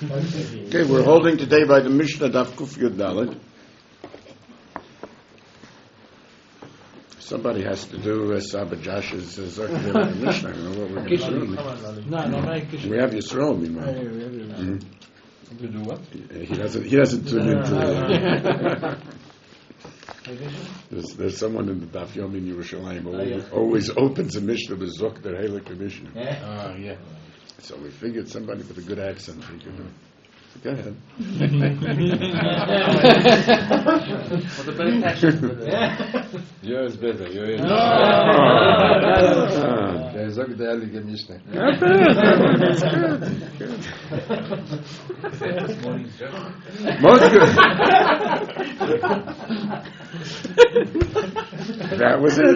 Okay, we're holding today by the Mishnah Daf Kuf Yud Daled. Somebody has to do Saba Josh's Zakir Mishnah. I don't know what we're going to do. We have Yisrael, meanwhile. You do what? He doesn't tune into There's someone in the Daf Yomi in Yerushalayim who always opens a Mishnah with Zok der Heilige Mishnah. Yeah. So we figured somebody with a good accent we could do. Go ahead. What a better passion. Yours better. Der Zok der Heilige Mishnah. That's good. Most good. That was it.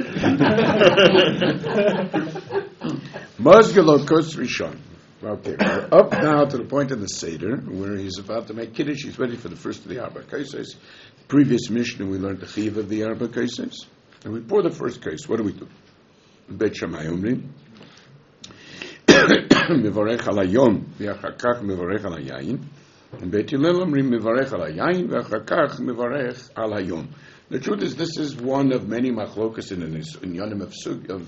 Mosgelo Kos Rishon. Okay, we're up now to the point in the Seder where he's about to make Kiddush. He's ready for the first of the Arba Kaises. Previous Mishnah we learned the Chiv of the Arba Kaises. And we pour the first case. What do we do? Bet Shammai Omrim. Mivarech al hayom v'achar kach mivarech al hayayin. And Bet Hillel Omrim mivarech al hayayin v'achar kach mivarech al hayom. The truth is, this is one of many machlokas in Yonim of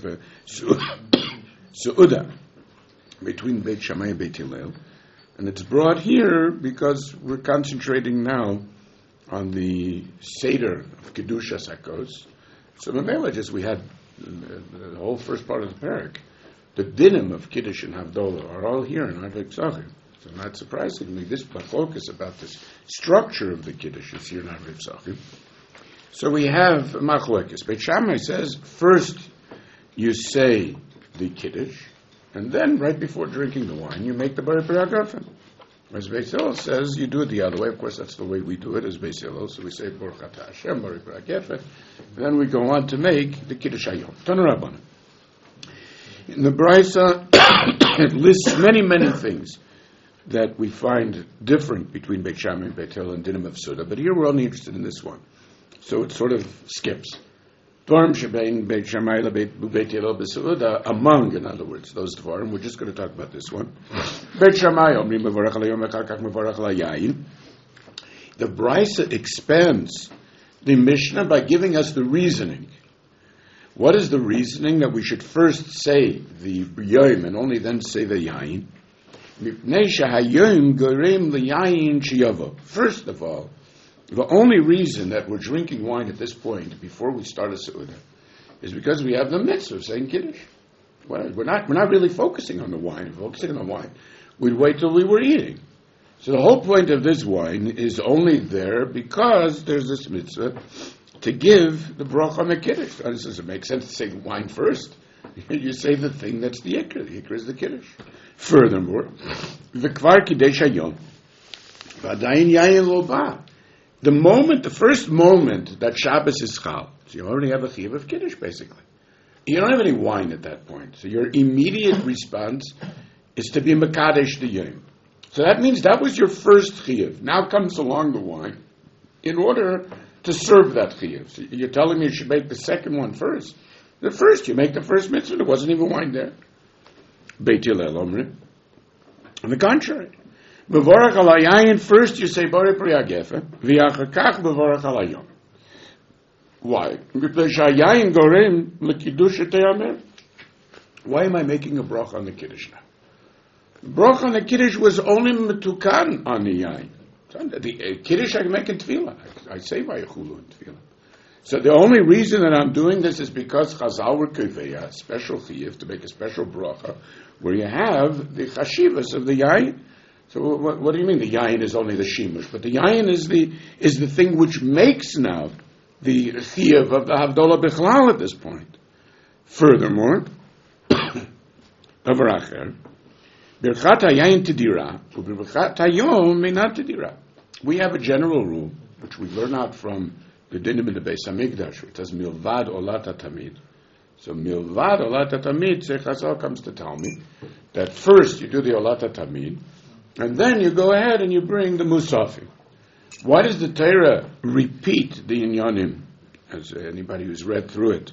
Su'uda between Beit Shammai and Beit Hillel. And it's brought here because we're concentrating now on the Seder of Kedushas HaKos. So Mamela, just we had the whole first part of the parak. The dinim of Kiddush and Havdalah are all here in Arvei Psachim. So not surprisingly, this focus about this structure of the Kiddush is here in Arvei Psachim. So we have Machlokes. Beit Shammai says, first you say the Kiddush, and then right before drinking the wine, you make the Bari Priyagafen. As Beis Hillel says, you do it the other way. Of course, that's the way we do it as Beis Hillel. So we say Baruch Atah Hashem, Bari Priyagafen. Then we go on to make the Kiddush Hayom. Tanu Rabbanan. In the Brisa, it lists many, many things that we find different between Beit Shammai and Beit Hillel and Dinim of Suda. But here we're only interested in this one. So it sort of skips. Dvarim shebein Beit Shammai Beit Hillel b'Suda, among, in other words, those Dvarim. We're just going to talk about this one. Beit Shammai omrim mevarach al hayom v'achar kach mevarach al hayayin. The Brisa expands the Mishnah by giving us the reasoning. What is the reasoning that we should first say the Yom and only then say the Yayin? First of all, the only reason that we're drinking wine at this point, before we start a Seudah, is because we have the mitzvah of saying Kiddush. We're not really focusing on the wine. We're focusing on the wine, we'd wait till we were eating. So the whole point of this wine is only there because there's this mitzvah to give the bracha on the Kiddush. Does it make sense to say wine first? You say the thing that's the Ikra. The Ikra is the Kiddush. Furthermore, v'kvar Kiddush hayom v'adayin yayin lo ba. The first moment that Shabbos is chal, so you already have a chiyuv of Kiddush, basically. You don't have any wine at that point. So your immediate response is to be mekadesh the yom. So that means that was your first chiyuv. Now comes along the wine in order to serve that chiyuv. So you're telling me you should make the second one first. The first, you make the first mitzvah, there wasn't even wine there. Beit Hillel Omrim. On the contrary. Mevorach al hayayin, first you say Bari Priyagafen, v'achar kach mevorach al hayom. Why? Because hayayin gorim lekiddush teyamer. Why am I making a bracha on the Kiddush now? The bracha on the Kiddush was only metukan on the yayin. The Kiddush I can make in Tefillah. I say Vayechulu in Tefillah. So the only reason that I'm doing this is because Chazal were kiveyah, a special chiyuv, to make a special bracha, where you have the chashivas of the yayin. So what do you mean the yayin is only the shimush? But the yayin is the thing which makes now the chiyuv of the Havdalah Bichlal at this point. Furthermore, Avracher, Birchat hayayin tidira, u'birchat hayom meinat tidira. We have a general rule, which we learn out from the dinim in the Beis Hamikdash. It says milvad olat tamid. So milvad olat tamid, Chazal comes to tell me that first you do the olat tamid, and then you go ahead and you bring the musafim. Why does the Torah repeat the inyanim? As anybody who's read through it,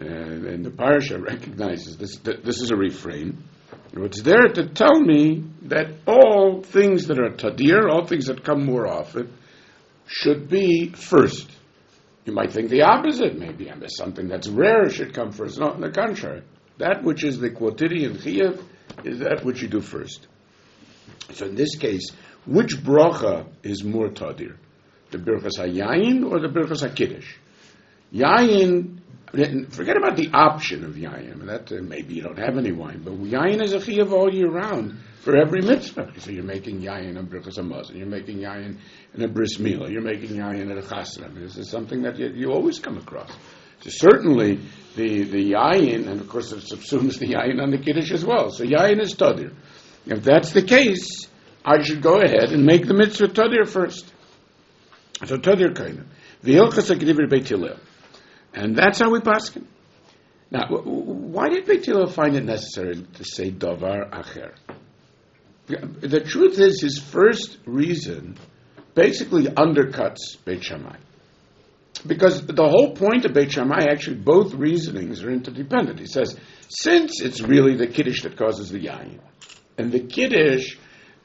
and the parasha recognizes this is a refrain. It's there to tell me that all things that are tadir, all things that come more often, should be first. You might think the opposite, maybe something that's rare should come first. No, on the contrary. That which is the quotidian chiyuv is that which you do first. So in this case, which bracha is more tadir? The birchas hayayin or the birchas hakiddush? Yayin, forget about the option of yayin. That maybe you don't have any wine, but yayin is a chiyuv all year round for every mitzvah. So you're making yayin on birchas hamazon, you're making yayin in a bris milah, you're making yayin at a chasna. This is something that you always come across. So certainly the yayin, and of course it subsumes the yayin on the kiddush as well. So yayin is tadir. If that's the case, I should go ahead and make the mitzvah tadir first. So tadir kaina. V'hilchas hakedivrei Beit Hillel. And that's how we paskin. Now, why did Beit Hillel find it necessary to say davar acher? The truth is, his first reason basically undercuts Beit Shammai. Because the whole point of Beit Shammai, actually, both reasonings are interdependent. He says, since it's really the kiddush that causes the yayin, and the kiddush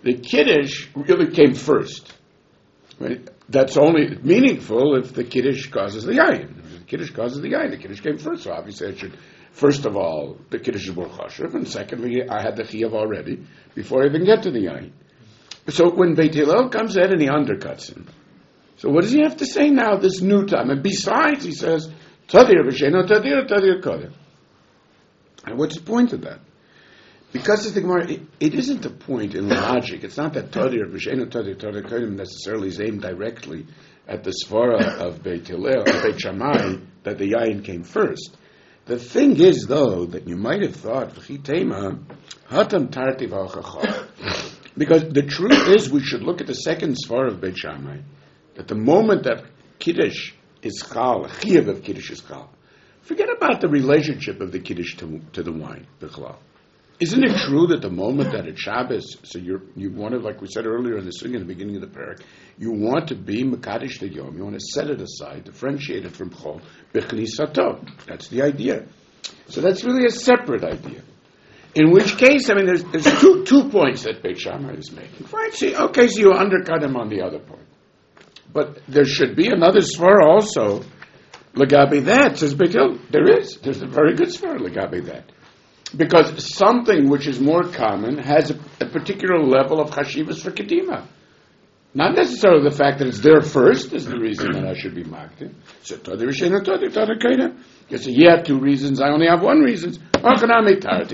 really came first. Right? That's only meaningful if the kiddush causes the yayin. If the kiddush causes the yayin, the kiddush came first. So obviously, it should, first of all, the kiddush is more chashuv, and secondly, I had the chiyuv already before I even get to the yayin. So when Beit Hillel comes in and he undercuts him, so what does he have to say now? This new time, and besides, he says, tadir v'sheno tadir, tadir koder. And what's the point of that? Because it's the Gemara, it isn't a point in logic. It's not that tadir v'sheno tadir, tadir koder necessarily is aimed directly at the svara of Beit Hillel, Beit Shammai, that the yayin came first. The thing is, though, that you might have thought, v'chitema hatam tartiv al-chachar. Because the truth is, we should look at the second svara of Beit Shammai, that the moment that Kiddush is chal, chiyuv of Kiddush is chal, forget about the relationship of the Kiddush to the wine, b'chlal. Isn't it true that the moment that it's Shabbos, so you want to, like we said earlier in the singing at the beginning of the parak, you want to be mekadosh the yom, you want to set it aside, differentiate it from chol, b'chnisato. That's the idea. So that's really a separate idea. In which case, I mean, there's two points that Beit Shammai is making. Fine, so you undercut him on the other point. But there should be another svara also, legabe that, says Beit Hillel. There's a very good svara, legabe that. Because something which is more common has a particular level of chashivas for kedima. Not necessarily the fact that it's there first is the reason that I should be maktim. So, tadir v'sheno tadir, tadir kaina. You say, you have two reasons, I only have one reason. Namely,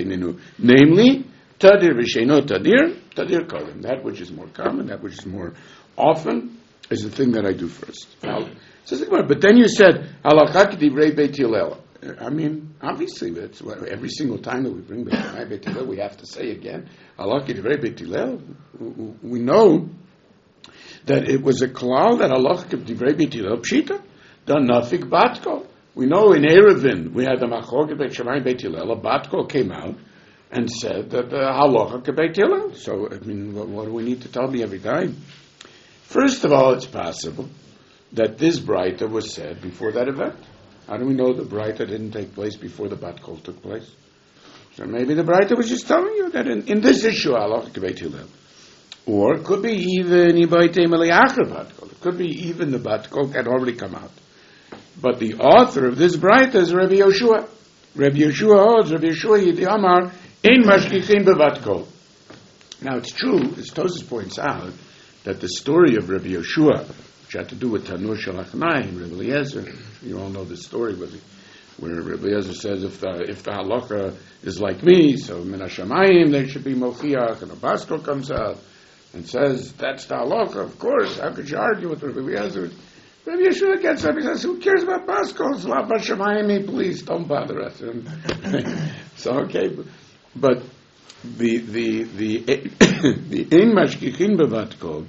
tadir v'sheno tadir, tadir kaina. That which is more common, that which is more often, is the thing that I do first. Now, but then you said, halakha k'divrei Beit Hillel. I mean, obviously, that's every single time that we bring Beit Hillel, we have to say again, halakha k'divrei Beit Hillel. We know that it was a klal that halakha k'divrei Beit Hillel pshita, the nafik batko. We know in Erevin, we had the machloket Beit Shammai and Beit Hillel, a batko came out and said that the halakha k'Beit Hillel. So, I mean, what do we need to tell me every time? First of all, it's possible that this Braita was said before that event. How do we know the Braita didn't take place before the Bat Kol took place? So maybe the Braita was just telling you that in this issue, halakha k'Beit Hillel. Or it could be even Ibaitei Meliachar Bat Kol. It could be even the Bat Kol had already come out. But the author of this Braita is Rabbi Yoshua. Rabbi Yoshua holds, Rabbi Yoshua Yidi Amar, Ein Mashkichin Bebat Kol. Now it's true, as Tosfos points out, that the story of Rabbi Yoshua, which had to do with Tanur Shel Achnaim, Rabbi Eliezer, you all know the story where Rabbi Eliezer says if the halakha is like me, so min hashamayim there should be mochiach, and a Baskol comes out and says that's the halakha. Of course, how could you argue with Rabbi Eliezer? Rabbi Yeshua gets up and says, "Who cares about Baskol? It's not hashamayim. Please don't bother us." So okay, but the ein mashkichin bevat kol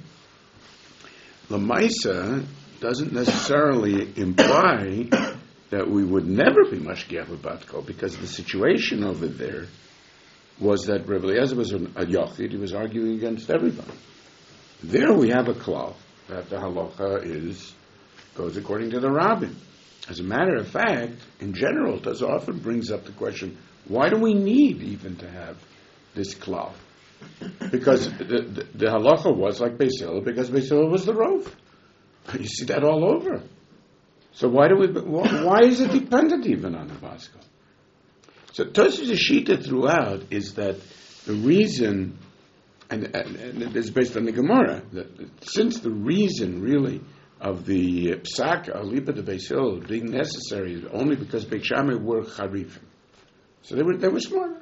Lamaisa doesn't necessarily imply that we would never be mashkiach bebat kol, because the situation over there was that Rabbi Eliezer was a yochid, he was arguing against everybody. There we have a klal that the halacha goes according to the rabbin. As a matter of fact, in general, it often brings up the question, why do we need even to have this klal? Because the halacha was like Beis Hillel, because Beis Hillel was the rov. You see that all over. So why is it dependent even on the Pascal? So Tosfos' Shita throughout is that the reason, and it is based on the Gemara, that since the reason really of the Psak, Alipa de Beis Hillel, being necessary is only because Beit Shammai were Charifim. So they were smarter.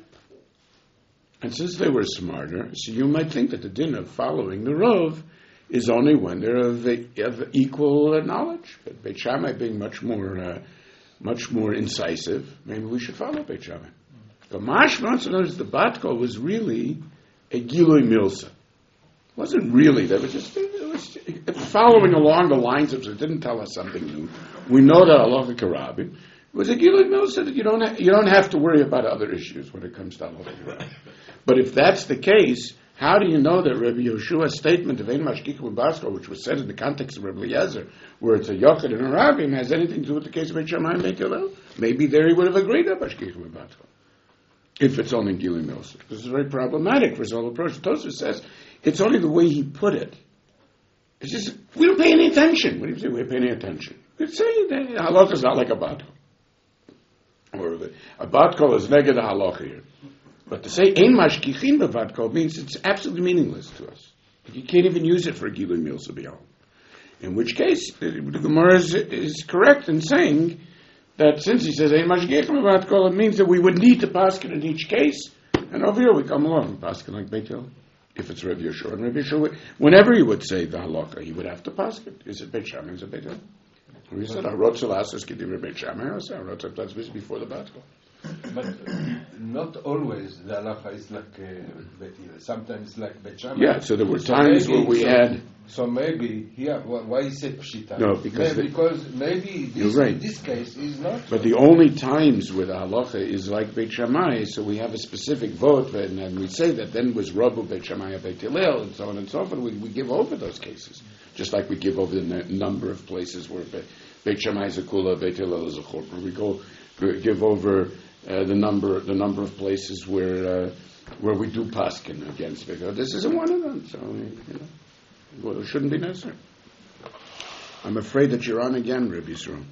And since they were smarter, so you might think that the din of following the Rov is only when they're of equal knowledge. But Beit Shammai being much more incisive, maybe we should follow Beit Shammai. The Mashma, so notice the Batko was really a Gilui Milsa. It wasn't really, it was following along the lines of, it didn't tell us something new. We know that Allah Karabi. It was a Gilui Milsa that you don't have to worry about other issues when it comes to Allah Karabi. But if that's the case, how do you know that Rabbi Yeshua's statement of Ein Mashgichim Basko, which was said in the context of Rabbi Eliezer, where it's a Yochid and a Rabbi, has anything to do with the case of Beit Shammai and Beit Hillel? Maybe there he would have agreed on Mashgichim Basko, if it's only Gilui Milsa. This is very problematic for his whole approach. Tosfos says it's only the way he put it. It's just, we don't pay any attention. What do you say? We don't pay any attention. We say that halacha is not like a batko. Or a batko is neged a halacha here. But to say ein mashgichim b'vatko means it's absolutely meaningless to us. You can't even use it for a Gilui Milsa b'yom. In which case, the Gemara is correct in saying that since he says ein mashgichim b'vatko, it means that we would need to paskin in each case. And over here we come along and paskin like Beit Hillel. If it's Rabbi Yeshua, and Rabbi Yeshua, whenever he would say the halacha, he would have to paskin. Is it Beit Shammai? Is it Beit Hillel? We said Harotzel Asas Kedim Beit Shammai. I said Harotzel that's before the battle. But not always the halacha is like Beit Hillel. Sometimes like Beit Shammai. Yeah, so there were times where we had. So maybe here, why is it pshita? No, because maybe this, you're right. In this case is not. But the only times where the halacha is like Beit Shammai, so we have a specific vote, and we say that then was Rabu Beit Shammai Beit Hillel, and so on and so forth. We give over those cases, just like we give over the number of places where Beit Shammai is a kula, Beit Hillel is a chorba. We give over the number of places where we do paskin against Beit Hillel. This isn't one of them, so well, it shouldn't be necessary. I'm afraid that you're on again, Rabbi Yisrael.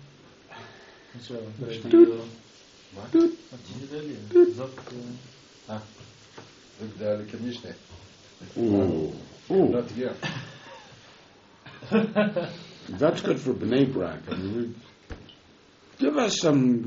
Not here. That's good for Bnei Brak. I mean, give us some,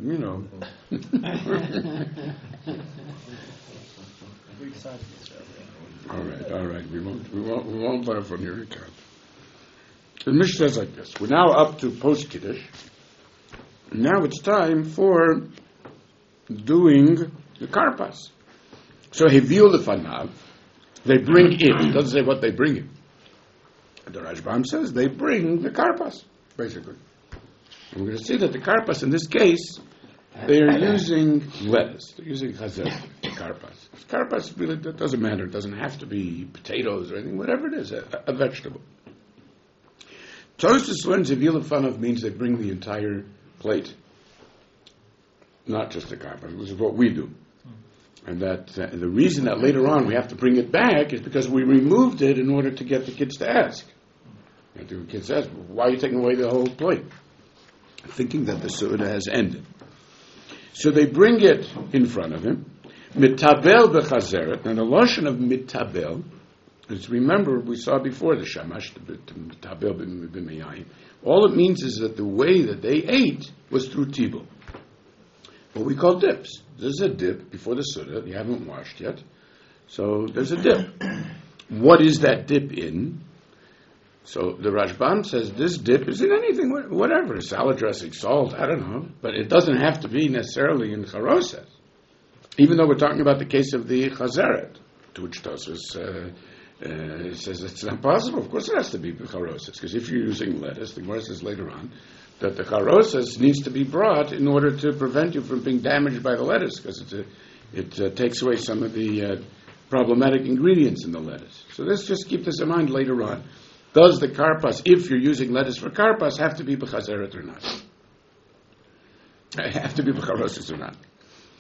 All right. We won't learn from your account. The Mishnah says like this: we're now up to post Kiddush. Now it's time for doing the karpas. So Hevil lefanav, they bring it. It doesn't say what they bring in. The Rashbam says they bring the karpas, basically. And we're going to see that the karpas in this case, they are using lettuce. They're using chazer, karpas. Karpas really, that doesn't matter. It doesn't have to be potatoes or anything. Whatever it is, a vegetable. Tosfos learns Hevil lefanav means they bring the entire plate, not just the karpas. This is what we do. And that the reason that later on we have to bring it back is because we removed it in order to get the kids to ask. And the kids ask, why are you taking away the whole plate? Thinking that the Suda has ended. So they bring it in front of him. Mitabel b'chazeret. And the lotion of mitabel is, remember, we saw before the shamash, mitabel b'meyayim. All it means is that the way that they ate was through tibul. What we call dips. There's a dip before the Suda. You haven't washed yet. So there's a dip. What is that dip in? So the Rashbam says this dip is in anything, whatever. Salad dressing, salt, I don't know. But it doesn't have to be necessarily in charoses. Even though we're talking about the case of the chazeret, to which Tosfos says it's not possible. Of course it has to be charoses. Because if you're using lettuce, the Gemara says later on, that the charoses needs to be brought in order to prevent you from being damaged by the lettuce, because it takes away some of the problematic ingredients in the lettuce. So let's just keep this in mind later on. Does the karpas, if you're using lettuce for karpas, have to be b'chazeret or not? Have to be b'charoses or not?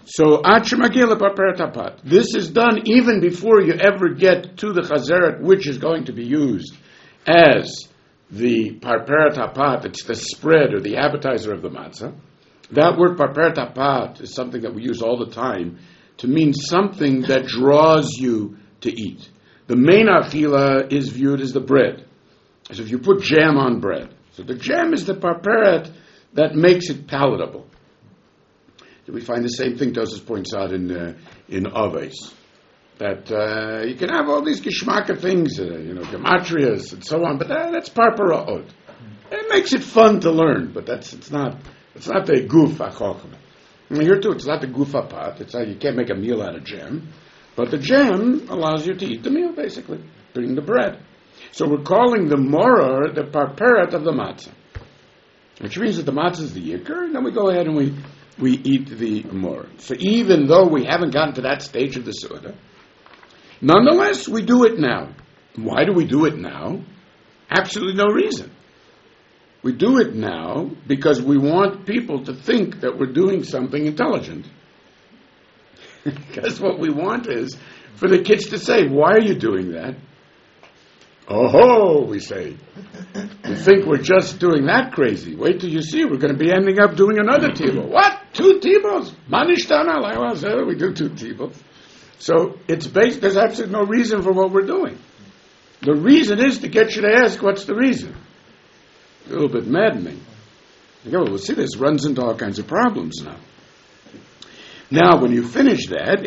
So, this is done even before you ever get to the chazeret, which is going to be used as the parperet hapat. It's the spread or the appetizer of the matzah. That word parperet hapat is something that we use all the time to mean something that draws you to eat. The main achila is viewed as the bread. So if you put jam on bread, so the jam is the parperet that makes it palatable. We find the same thing Tosfos points out in Aves, that you can have all these geschmacka things, gematrias and so on, but that's parpara'ot. It makes it fun to learn, but it's not the guf ha'chochma. Here too, it's not the guf ha'pat. It's not, you can't make a meal out of jam, but the jam allows you to eat the meal, basically, bring the bread. So we're calling the moror the parperet of the matzah, which means that the matzah is the yikr, and then we go ahead and we eat the moror. So even though we haven't gotten to that stage of the Suda, nonetheless, we do it now. Why do we do it now? Absolutely no reason. We do it now because we want people to think that we're doing something intelligent. Because what we want is for the kids to say, why are you doing that? Oh, we say. You think we're just doing that crazy. Wait till you see. We're going to be ending up doing another tibble. What? 2 tibbles? Manishtana? We do 2 tibbles. So it's based, there's absolutely no reason for what we're doing. The reason is to get you to ask, what's the reason? A little bit maddening. Okay, well, we'll see this runs into all kinds of problems now. Now, when you finish that,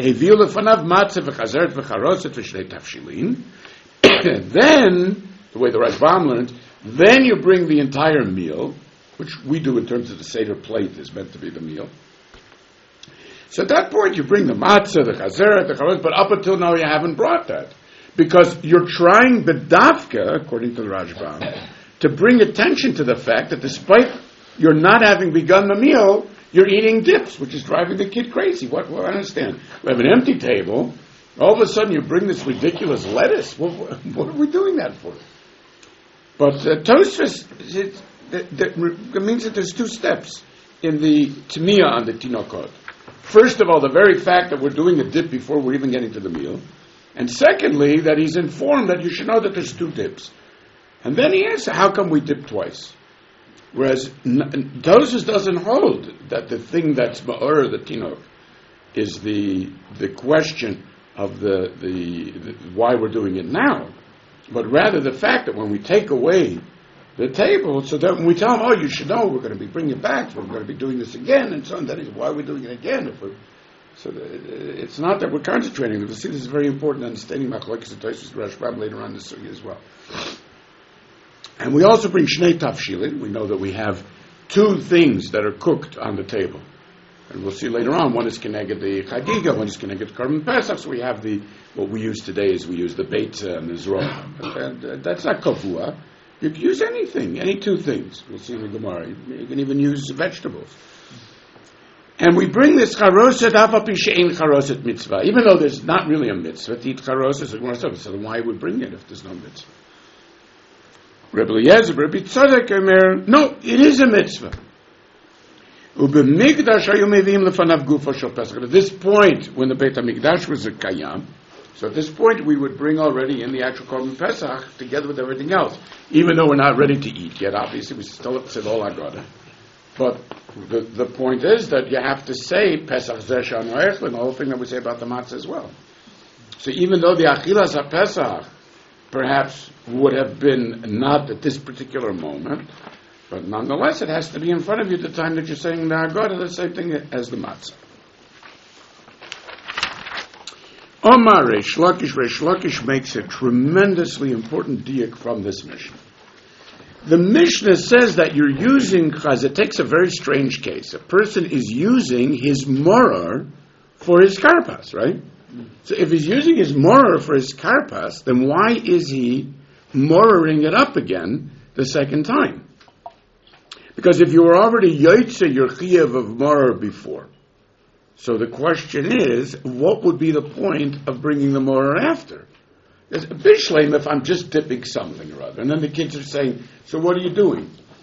then, the way the Rashbam learned, then you bring the entire meal, which we do in terms of the Seder plate is meant to be the meal. So at that point you bring the matzah, the chazeret, the charot, but up until now you haven't brought that. Because you're trying bedavka, according to the Rashbam, to bring attention to the fact that despite you're not having begun the meal, you're eating dips, which is driving the kid crazy. What I understand. We have an empty table. All of a sudden you bring this ridiculous lettuce. What are we doing that for? But Tosfos, it means that there's 2 steps in the Tmiyah on the Tinokot. First of all, the very fact that we're doing a dip before we're even getting to the meal. And secondly, that he's informed that you should know that there's 2 dips. And then he asks, how come we dip twice? Whereas Tosfos doesn't hold that the thing that's ma'or, the Tinok, is the question of the why we're doing it now, but rather the fact that when we take away the table, so that when we tell them, oh, you should know, we're going to be bringing it back, we're going to be doing this again, and so on, that is why we're doing it again. It's not that we're concentrating. We'll see this is very important understanding Machlokes and Tosfos Rashbam later on in the sugya as well. And we also bring Shnei Tafshilin. We know that we have 2 things that are cooked on the table. And we'll see later on, one is Keneged the Chagiga, one is Keneged Karban Pesach. So we have what we use today is we use the Beitza and the Zroa. That's not Kavua. You can use anything, any 2 things. We'll see in the Gemara. You can even use vegetables. And we bring this Charoset Afapi She'ein Charoset Mitzvah. Even though there's not really a mitzvah to eat Charoset, so then why would bring it if there's no mitzvah? Rebbe Eliezer, Rebbe Tzadok Omer, no, it is a mitzvah. At this point, when the Beit HaMikdash was a Kayam, so at this point we would bring already in the actual Korban Pesach together with everything else. Even though we're not ready to eat yet, obviously we still have to say Ol Haggadah. But the point is that you have to say Pesach Zeh Shanu Echlin, the whole thing that we say about the matzah as well. So even though the Achilas HaPesach perhaps would have been not at this particular moment, but nonetheless, it has to be in front of you at the time that you're saying the Haggadah, the same thing as the matzah. Omar Reish Lakish makes a tremendously important diak from this Mishnah. The Mishnah says that you're using chaz. It takes a very strange case. A person is using his moror for his karpas, right? So if he's using his moror for his karpas, then why is he mororing it up again the second time? Because if you were already yoytze your chiyuv of moror before, so the question is, what would be the point of bringing the moror after? There's a bishleim if I'm just dipping something or other, and then the kids are saying, so what are you doing?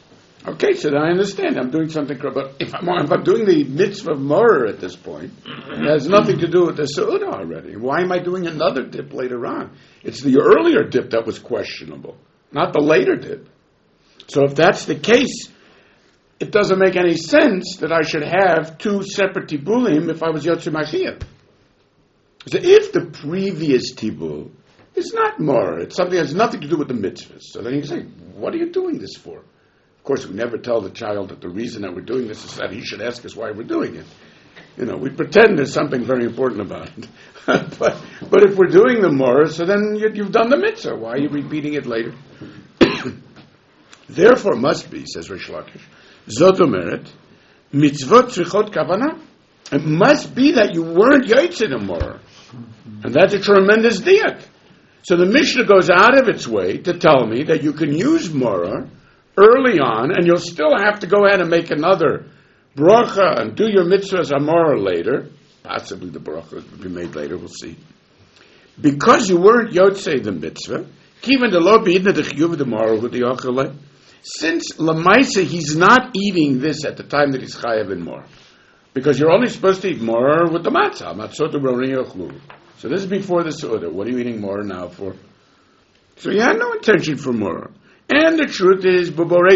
Okay, so then I understand. I'm doing something correct. But if I'm doing the mitzvah of Morah at this point, it has nothing to do with the Seudah already. Why am I doing another dip later on? It's the earlier dip that was questionable, not the later dip. So if that's the case, it doesn't make any sense that I should have two separate tibulim if I was Yotze Mashiach. So if the previous tibul is not Morah, it's something that has nothing to do with the mitzvahs, so then you can say, what are you doing this for? Of course, we never tell the child that the reason that we're doing this is that he should ask us why we're doing it. We pretend there's something very important about it. but if we're doing the Morah, so then you've done the mitzvah. Why are you repeating it later? Therefore, must be, says Rish Lakish, Zot omeret, mitzvot tzrichot kavanah. It must be that you weren't Yotze the Morah. And that's a tremendous diak. So the Mishnah goes out of its way to tell me that you can use Morah early on, and you'll still have to go ahead and make another bracha and do your mitzvahs amorah later. Possibly the bracha will be made later, we'll see. Because you weren't Yotze the mitzvah, kivan de lo b'idna de chiyuv de morah hu de yochele, since lamaisa he's not eating this at the time that he's chayav in morah. Because you're only supposed to eat morah with the matzah, matzot u'rorin yochlu. So this is before the Seudah. What are you eating morah now for? So you had no intention for morah. And the truth is,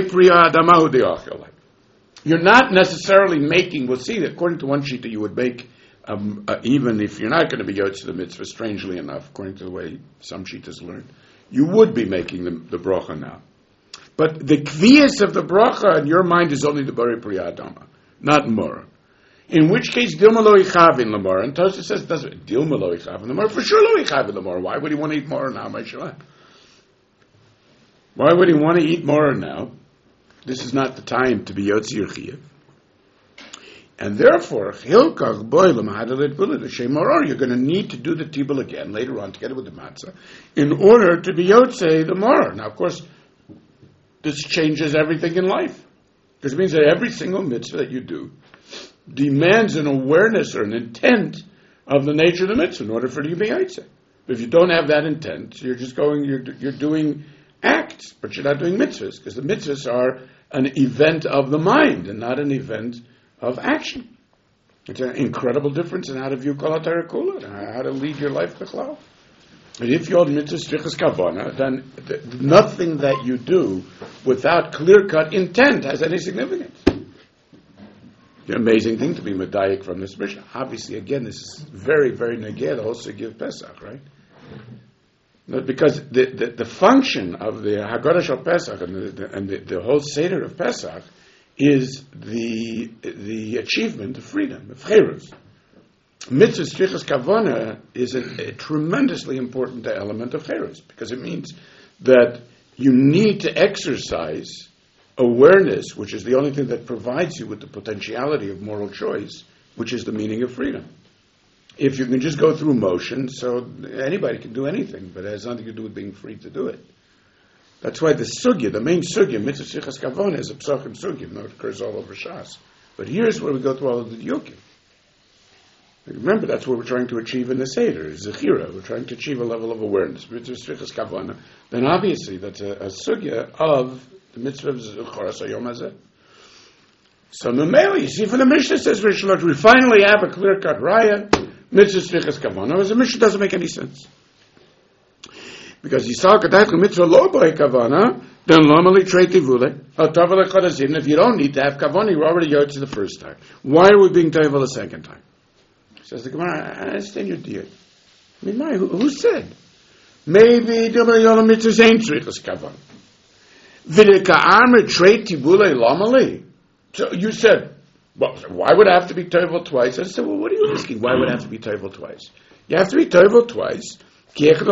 you're not necessarily making, we'll see that according to one sheet that you would make, even if you're not going to be Yotze the mitzvah, strangely enough, according to the way some shittas learn, you would be making the bracha now. But the kviyas of the bracha in your mind is only the Borei Priya Adama, not Morah. In which case, Dilma lo yichav in Lamor. And Tosfos says, doesn't Dilma lo yichav in Lamor? For sure lo yichav in Lamor. Why would he want to eat Morah now, Mashallah? Why would he want to eat Morah now? This is not the time to be Yotze your Chiyuv. And therefore, you're going to need to do the tibul again later on, together with the matzah, in order to be Yotze the Morah. Now, of course, this changes everything in life. Because it means that every single mitzvah that you do demands an awareness or an intent of the nature of the mitzvah in order for you to be Yotze. But if you don't have that intent, you're just you're doing acts, but you're not doing mitzvahs, because the mitzvahs are an event of the mind and not an event of action. It's an incredible difference in how to view Kol HaTorah Kula, and how to lead your life b'chlal. And if you hold mitzvahs strichas kavana, then nothing that you do without clear-cut intent has any significance. The amazing thing to be medayik from this Mishnah. Obviously, again, this is very, very negeh the whole sugi of Pesach, right? Because the function of the Haggadah Shel Pesach and the whole Seder of Pesach is the achievement of freedom, of Cherus. Mitzvah Strichas Kavana is a tremendously important element of Cherus, because it means that you need to exercise awareness, which is the only thing that provides you with the potentiality of moral choice, which is the meaning of freedom. If you can just go through motion, so anybody can do anything, but it has nothing to do with being free to do it. That's why the sugya, the main sugya, mitzvah sichas kavona, is a psachim sugya, even though it occurs all over Shas. But here's where we go through all of the diukim. Remember, that's what we're trying to achieve in the Seder, Zechira. We're trying to achieve a level of awareness, mitzvah sichas kavona. Then obviously that's a sugya of the mitzvah of Zechoras Hayom Hazeh. So Mameli, you see, for the Mishnah says, we finally have a clear-cut raya. Mitzvah strichas kavana, as a Mishnah doesn't make any sense. Because Yisrael Kadach mitzvah lo boy kavana, then normally trade tivule. If you don't need to have kavana, you're already yotze the first time. Why are we being tevel the second time? Says the Gemara, I understand your deal. I mean, who said? Maybe the mitzvah ain't strichas kavana. V'deka armer trade tivule lomali. So you said, well, why would I have to be tevel twice? I said, well, what are you asking? Why would I have to be tevel twice? You have to be tevel twice because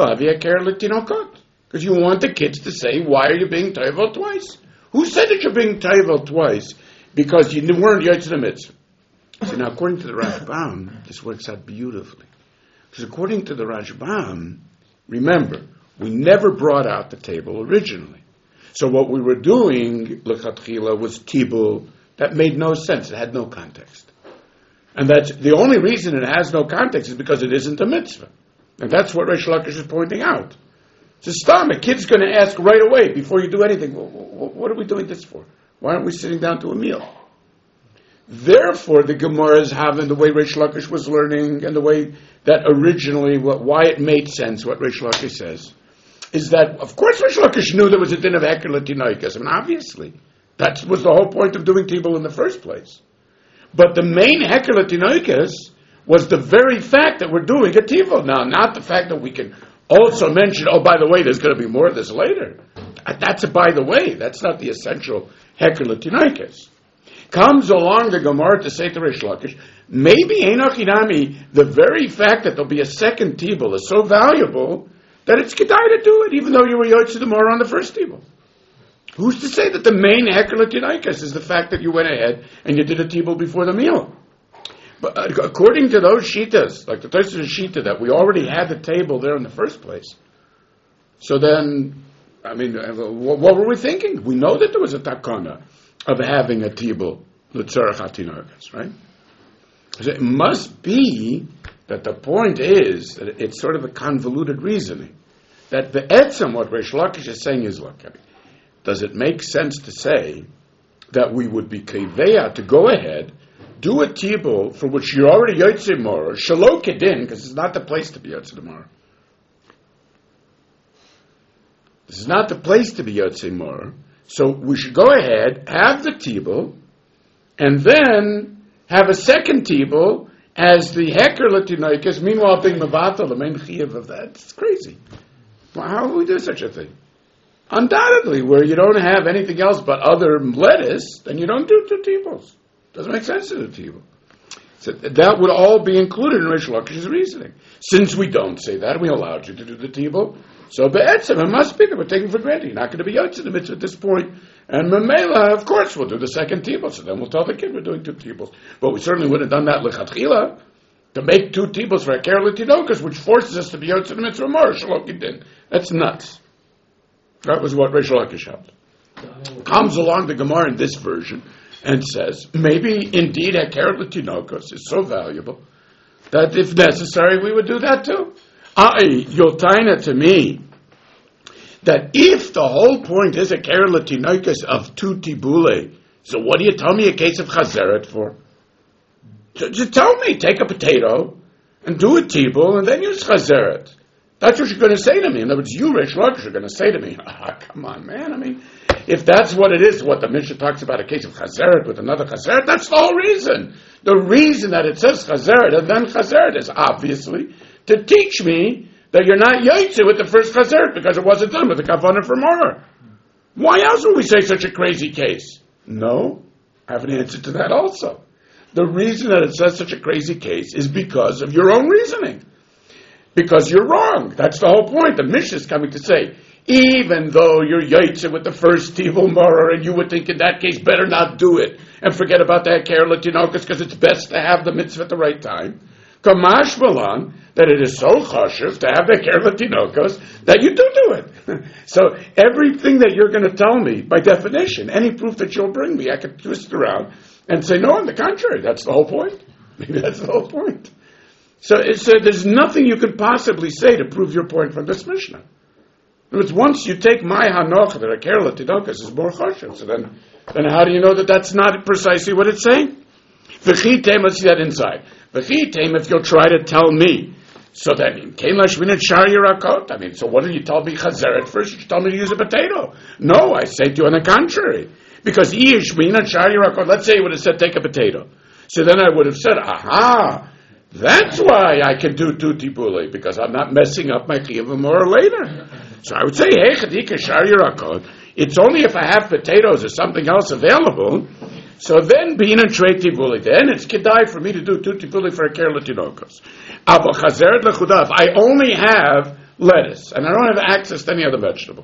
you want the kids to say, why are you being tevel twice? Who said that you're being tevel twice? Because you weren't yotze the mitzvah. So now, according to the Rashbam, this works out beautifully. Because according to the Rashbam, remember, we never brought out the table originally. So what we were doing, l'chatchila, was tibul. That made no sense. It had no context. And that's the only reason it has no context is because it isn't a mitzvah. And that's what Reish Lakish is pointing out. So a kid's going to ask right away before you do anything, what are we doing this for? Why aren't we sitting down to a meal? Therefore, the Gemara is having the way Reish Lakish was learning and the way that originally, why it made sense, what Reish Lakish says, is that, of course, Reish Lakish knew there was a din of Heker L'Tinoikas. I mean, obviously. That was the whole point of doing Tibul in the first place. But the main Heker L'Tinoikas was the very fact that we're doing a Tibul now, not the fact that we can also mention, oh, by the way, there's going to be more of this later. That's a by the way. That's not the essential Heker L'Tinoikas. Comes along the Gemara to say to Reish Lakish, maybe Enoch Inami, the very fact that there'll be a second Tibul is so valuable that it's kedai to do it, even though you were Yotze Demora on the first Tibul. Who's to say that the main Heker L'Tinoikas is the fact that you went ahead and you did a Tibul before the meal? But according to those Shitas, like the Tosfos Shita, that we already had the table there in the first place. So then, I mean, what were we thinking? We know that there was a takana of having a Tibul, L'Tzorach HaTinoikas, right? So it must be that the point is that it's sort of a convoluted reasoning. That the etzem, what Reish Lakish is saying is, look, I mean, does it make sense to say that we would be keveya to go ahead, do a Tibul for which you're already Yotze Mora, Shalo Kedin, because it's not the place to be Yotze Mora. This is not the place to be Yotze Mora. So we should go ahead, have the Tibul, and then have a second Tibul as the Heker L'Tinoikas, meanwhile being Mevatel, the main Chiyuv of that. It's crazy. Well, how would we do such a thing? Undoubtedly, where you don't have anything else but other lettuce, then you don't do two Tibuls. Doesn't make sense to do Tibul. So that would all be included in Reish Lakish's reasoning. Since we don't say that, we allowed you to do the Tibul. So be'etzem, it must be that we're taking for granted. You're not going to be Yotze the mitzvah at this point. And Memela, of course, we'll do the second Tibul. So then we'll tell the kid we're doing two Tibuls. But we certainly wouldn't have done that lechatchila, to make two Tibuls for a Heker L'Tinoikas, which forces us to be Yotze the mitzvah more, Shalokidin. That's nuts. That was what Reish Lakish held. Comes along the Gemara in this version and says, maybe indeed Heker L'Tinoikas is so valuable that if necessary we would do that too. You'll taina to me that if the whole point is Heker L'Tinoikas of two Tibule, so what do you tell me a case of Chazeret for? Just tell me, take a potato and do a Tibul and then use Chazeret. That's what you're going to say to me. In other words, you, Reish Lakish, are going to say to me, come on, man. I mean, if that's what it is, what the Mishnah talks about, a case of Chazeret with another Chazeret, that's the whole reason. The reason that it says Chazeret and then Chazeret is obviously to teach me that you're not Yotze with the first Chazeret because it wasn't done with the Kavanah for Mora. Why else would we say such a crazy case? No, I have an answer to that also. The reason that it says such a crazy case is because of your own reasoning. Because you're wrong. That's the whole point. The Mishnah is coming to say, even though you're Yotze with the first Tibul Mora, and you would think in that case better not do it, and forget about the Heker L'Tinoikas, because it's best to have the mitzvah at the right time. Kamash Malan, that it is so chashuv to have the Heker L'Tinoikas, that you do it. So everything that you're going to tell me, by definition, any proof that you'll bring me, I could twist around and say, no, on the contrary, that's the whole point. Maybe that's the whole point. So there's nothing you could possibly say to prove your point from this Mishnah. In other words, once you take my hanoch that a Heker L'Tinoikas is more chashuv, so then how do you know that that's not precisely what it's saying? V'chitem, let's see that inside. V'chitem, if you'll try to tell me, so that Kein Lashminat Shar Yirakot. I mean, so what did you tell me Chazeret first? You told me to use a potato. No, I say to you on the contrary. Because Yishminat Shar Yirakot, let's say you would have said take a potato. So then I would have said, aha, that's why I can do two Tibule, because I'm not messing up my Chiyuv more later. So I would say, hey, Chadika Shar Yirakot, it's only if I have potatoes or something else available. So then, being a trei Tibuli, then it's kedai for me to do two Tibuli for a Heker L'Tinoikas. Avo Chazeret L'Chudav, I only have lettuce, and I don't have access to any other vegetable.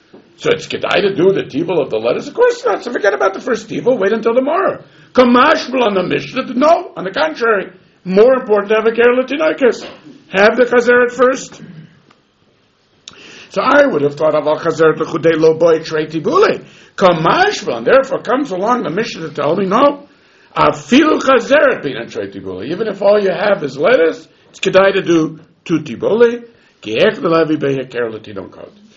So it's kedai to do the Tibul of the lettuce? Of course not. So forget about the first Tibul, wait until tomorrow. Kamashbel on the Mishnah, no, on the contrary. More important to have a Heker L'Tinoikas. Have the Chazeret first. So I would have thought of Al Chazeret L'Chudei Lo Boi Trei Tibuli. Kamashva, and therefore comes along the Mishnah to tell me, no, Afilu Chazeret being a Trei Tibuli. Even if all you have is lettuce, it's kedai to do two Tibuli. Ki'ech L'Levi Bei Heker L'Tinoikas.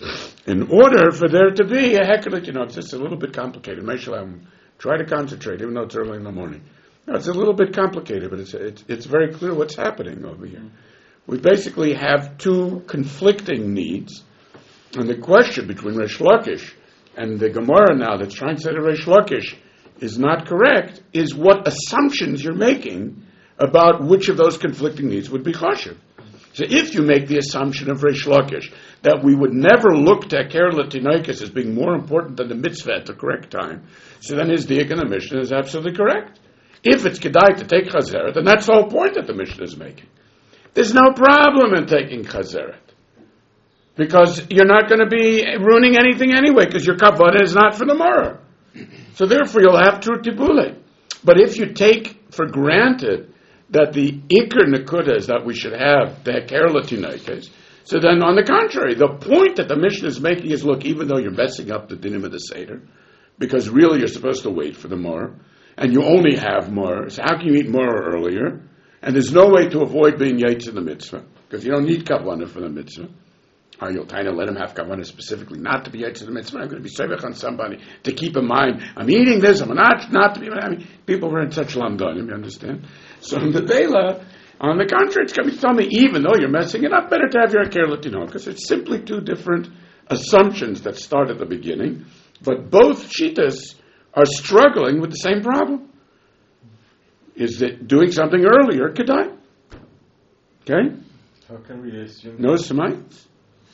In order for there to be a hekelit, it's just a little bit complicated. Try to concentrate, even though it's early in the morning. No, it's a little bit complicated, but it's very clear what's happening over here. We basically have two conflicting needs, and the question between Reish Lakish and the Gemara now that's trying to say that Reish Lakish is not correct is what assumptions you're making about which of those conflicting needs would be chashiv. So if you make the assumption of Reish Lakish that we would never look to Aker Latinoikis as being more important than the mitzvah at the correct time, so then his diak in the Mishnah is absolutely correct. If it's kedai to take chazeret, then that's the whole point that the Mishnah is making. There's no problem in taking chazeret, because you're not going to be ruining anything anyway, because your kavod is not for the morah. So therefore you'll have true tibule. But if you take for granted that the ikar nekuda is that we should have the Aker Latinoikis, so then on the contrary, the point that the Mishnah is making is, look, even though you're messing up the dinim of the Seder, because really you're supposed to wait for the morah, and you only have morah, so how can you eat morah earlier? And there's no way to avoid being yaitz in the mitzvah, because you don't need kavanah for the mitzvah. Or you'll kind of let him have kavanah specifically not to be yaitz in the mitzvah. I'm going to be sevach on somebody to keep in mind, I'm eating this, I'm not to be, people were in such lamdanim, you understand? So in the Bela, on the contrary, it's going to tell me, even though you're messing it up, better to have your Aker Latino, because it's simply two different assumptions that start at the beginning, but both shittas are struggling with the same problem. Is that doing something earlier kedai? Okay? How can we assume? No smiles.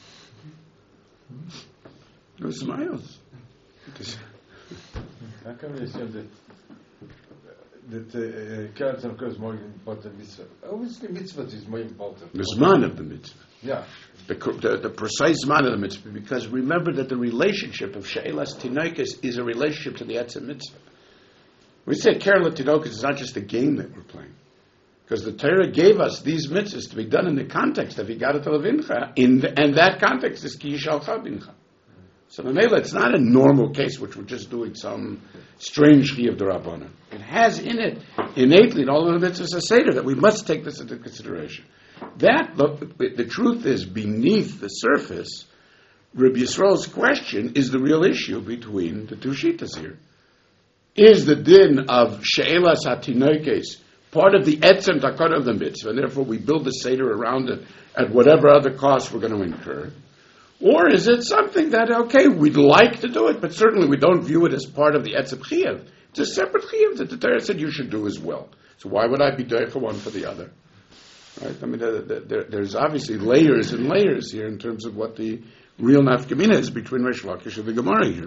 No smiles. How can we assume that Keren is more important than mitzvah? Obviously, mitzvah is more important. The zman of the mitzvah. Yeah. The precise zman of the mitzvah, because remember that the relationship of She'elas Tinoikis is a relationship to the Etzem mitzvah. We say Keren Latinoikis is not just a game that we're playing. Because the Torah gave us these mitzvahs to be done in the context of Higarat Levincha, and that context is Ki Yishalcha Bincha. So Mamela, it's not a normal case which we're just doing some strange Chi of the Rabbanan. It has in it, innately, in all of the mitzvahs a Seder, that we must take this into consideration. That, look, the truth is, beneath the surface, Rabbi Yisrael's question is the real issue between the two shittas here. Is the din of She'elas HaTinoikes part of the etzem takar of the mitzvah, and therefore we build the Seder around it at whatever other cost we're going to incur? Or is it something that, okay, we'd like to do it, but certainly we don't view it as part of the etzem chiyuv. It's a separate chiyuv that the Torah said you should do as well. So why would I be doing for one for the other? Right? I mean, there's obviously layers and layers here in terms of what the real nafkamina is between Reish Lakish and the Gemara here.